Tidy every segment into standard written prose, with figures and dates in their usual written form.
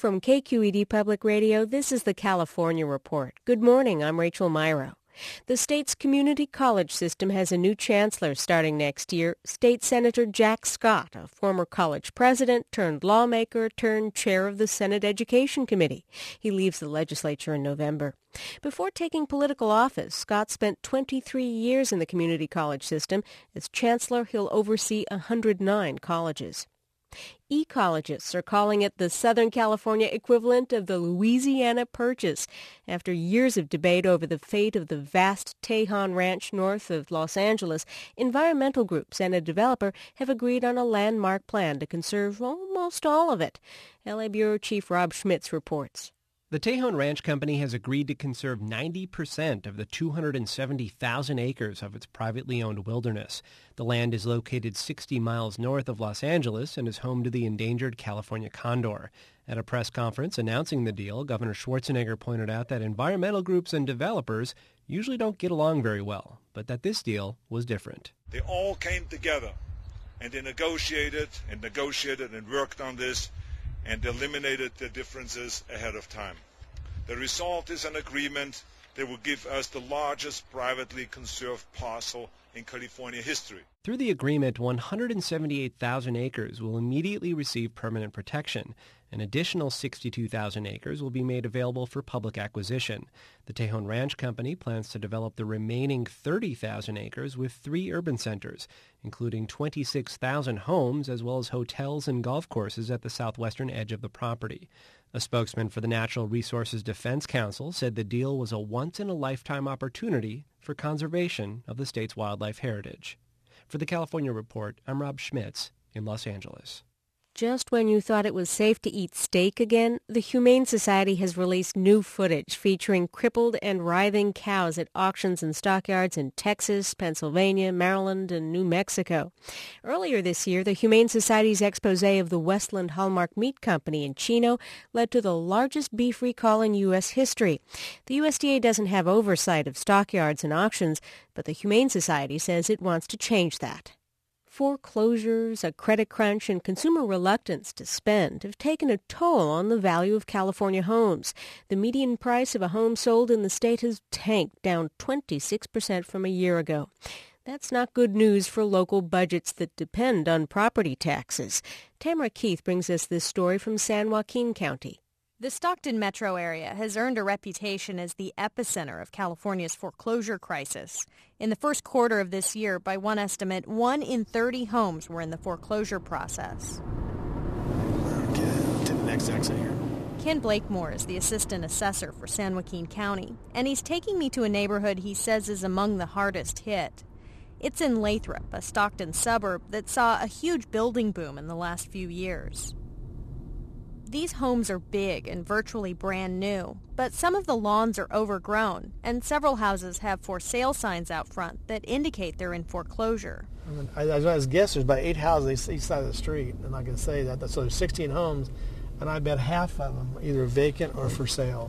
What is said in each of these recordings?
From KQED Public Radio, this is the California Report. Good morning, I'm Rachel Myrow. The state's community college system has a new chancellor starting next year, State Senator Jack Scott, a former college president turned lawmaker turned chair of the Senate Education Committee. He leaves the legislature in November. Before taking political office, Scott spent 23 years in the community college system. As chancellor, he'll oversee 109 colleges. Ecologists are calling it the Southern California equivalent of the Louisiana Purchase. After years of debate over the fate of the vast Tejon Ranch north of Los Angeles, environmental groups and a developer have agreed on a landmark plan to conserve almost all of it. LA Bureau Chief Rob Schmitz reports. The Tejon Ranch Company has agreed to conserve 90% of the 270,000 acres of its privately owned wilderness. The land is located 60 miles north of Los Angeles and is home to the endangered California condor. At a press conference announcing the deal, Governor Schwarzenegger pointed out that environmental groups and developers usually don't get along very well, but that this deal was different. They all came together and they negotiated and worked on this and eliminated the differences ahead of time. The result is an agreement that will give us the largest privately conserved parcel in California history. Through the agreement, 178,000 acres will immediately receive permanent protection. An additional 62,000 acres will be made available for public acquisition. The Tejon Ranch Company plans to develop the remaining 30,000 acres with 3 urban centers, including 26,000 homes as well as hotels and golf courses at the southwestern edge of the property. A spokesman for the Natural Resources Defense Council said the deal was a once-in-a-lifetime opportunity for conservation of the state's wildlife heritage. For the California Report, I'm Rob Schmitz in Los Angeles. Just when you thought it was safe to eat steak again, the Humane Society has released new footage featuring crippled and writhing cows at auctions and stockyards in Texas, Pennsylvania, Maryland, and New Mexico. Earlier this year, the Humane Society's expose of the Westland Hallmark Meat Company in Chino led to the largest beef recall in U.S. history. The USDA doesn't have oversight of stockyards and auctions, but the Humane Society says it wants to change that. Foreclosures, a credit crunch, and consumer reluctance to spend have taken a toll on the value of California homes. The median price of a home sold in the state has tanked, down 26% from a year ago. That's not good news for local budgets that depend on property taxes. Tamara Keith brings us this story from San Joaquin County. The Stockton metro area has earned a reputation as the epicenter of California's foreclosure crisis. In the first quarter of this year, by one estimate, 1 in 30 homes were in the foreclosure process. Okay, to the next exit here. Ken Blakemore is the assistant assessor for San Joaquin County, and he's taking me to a neighborhood he says is among the hardest hit. It's in Lathrop, a Stockton suburb that saw a huge building boom in the last few years. These homes are big and virtually brand new, but some of the lawns are overgrown, and several houses have for sale signs out front that indicate they're in foreclosure. I guess there's about 8 houses each side of the street, and I can say that. So there's 16 homes, and I bet half of them are either vacant or for sale,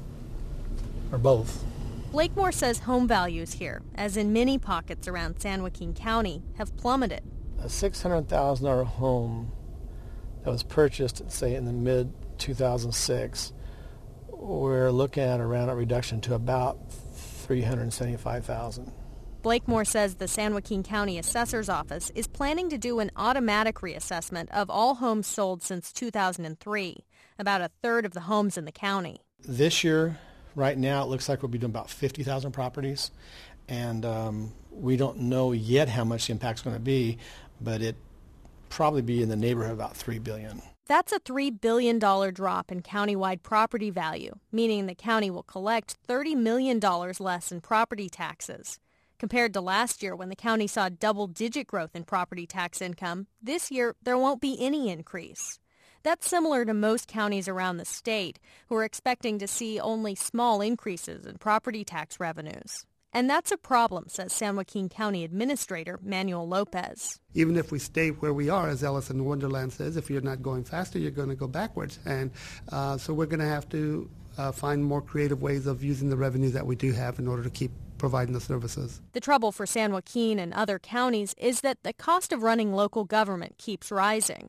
or both. Blakemore says home values here, as in many pockets around San Joaquin County, have plummeted. A $600,000 home that was purchased, say, in the mid-2006, we're looking at around a reduction to about $375,000. Blakemore says the San Joaquin County Assessor's Office is planning to do an automatic reassessment of all homes sold since 2003, about a third of the homes in the county. This year, right now, it looks like we'll be doing about 50,000 properties, and we don't know yet how much the impact's going to be, but it probably be in the neighborhood of about $3 billion. That's a $3 billion drop in countywide property value, meaning the county will collect $30 million less in property taxes. Compared to last year when the county saw double-digit growth in property tax income, this year there won't be any increase. That's similar to most counties around the state, who are expecting to see only small increases in property tax revenues. And that's a problem, says San Joaquin County Administrator Manuel Lopez. Even if we stay where we are, as Alice in Wonderland says, if you're not going faster, you're going to go backwards. And so we're going to have to find more creative ways of using the revenue that we do have in order to keep providing the services. The trouble for San Joaquin and other counties is that the cost of running local government keeps rising.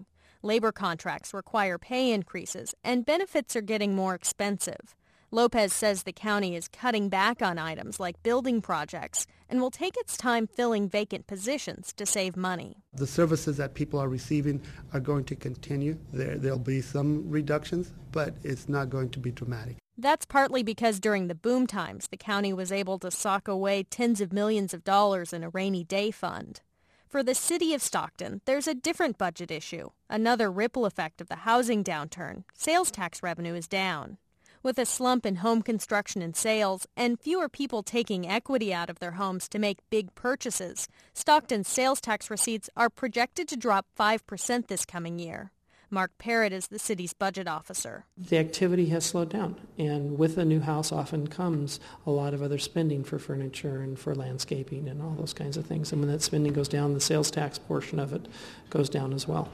Labor contracts require pay increases, and benefits are getting more expensive. Lopez says the county is cutting back on items like building projects and will take its time filling vacant positions to save money. The services that people are receiving are going to continue. There'll be some reductions, but it's not going to be dramatic. That's partly because during the boom times, the county was able to sock away tens of millions of dollars in a rainy day fund. For the city of Stockton, there's a different budget issue. Another ripple effect of the housing downturn. Sales tax revenue is down. With a slump in home construction and sales and fewer people taking equity out of their homes to make big purchases, Stockton's sales tax receipts are projected to drop 5% this coming year. Mark Parrott is the city's budget officer. The activity has slowed down, and with a new house often comes a lot of other spending for furniture and for landscaping and all those kinds of things. And when that spending goes down, the sales tax portion of it goes down as well.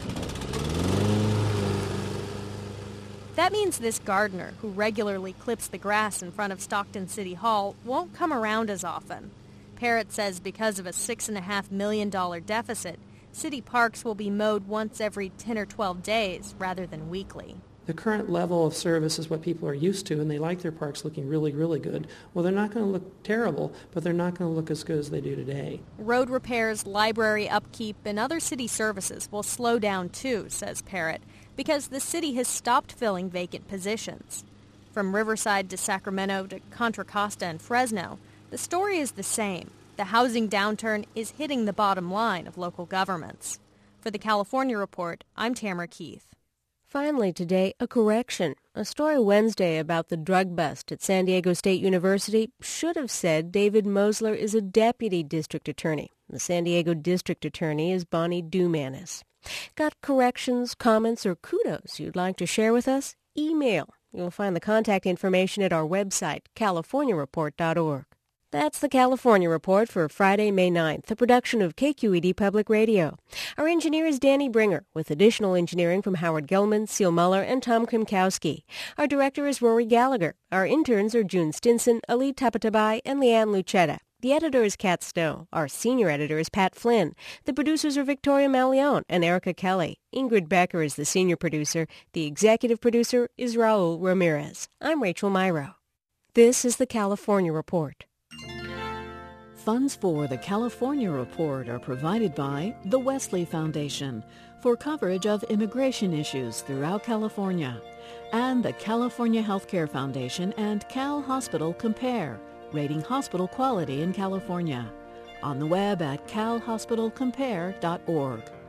That means this gardener, who regularly clips the grass in front of Stockton City Hall, won't come around as often. Parrott says because of a $6.5 million deficit, city parks will be mowed once every 10 or 12 days rather than weekly. The current level of service is what people are used to, and they like their parks looking really, really good. Well, they're not going to look terrible, but they're not going to look as good as they do today. Road repairs, library upkeep, and other city services will slow down too, says Parrott, because the city has stopped filling vacant positions. From Riverside to Sacramento to Contra Costa and Fresno, the story is the same. The housing downturn is hitting the bottom line of local governments. For the California Report, I'm Tamara Keith. Finally today, a correction. A story Wednesday about the drug bust at San Diego State University should have said David Mosler is a deputy district attorney. The San Diego district attorney is Bonnie Dumanis. Got corrections, comments, or kudos you'd like to share with us? Email. You'll find the contact information at our website, californiareport.org. That's the California Report for Friday, May 9th, a production of KQED Public Radio. Our engineer is Danny Bringer, with additional engineering from Howard Gelman, Seal Muller, and Tom Krimkowski. Our director is Rory Gallagher. Our interns are June Stinson, Ali Tapatabai, and Leanne Lucetta. The editor is Kat Snow. Our senior editor is Pat Flynn. The producers are Victoria Malione and Erica Kelly. Ingrid Becker is the senior producer. The executive producer is Raul Ramirez. I'm Rachel Myrow. This is the California Report. Funds for the California Report are provided by the Wesley Foundation for coverage of immigration issues throughout California, and the California Healthcare Foundation and Cal Hospital Compare, rating hospital quality in California. On the web at calhospitalcompare.org.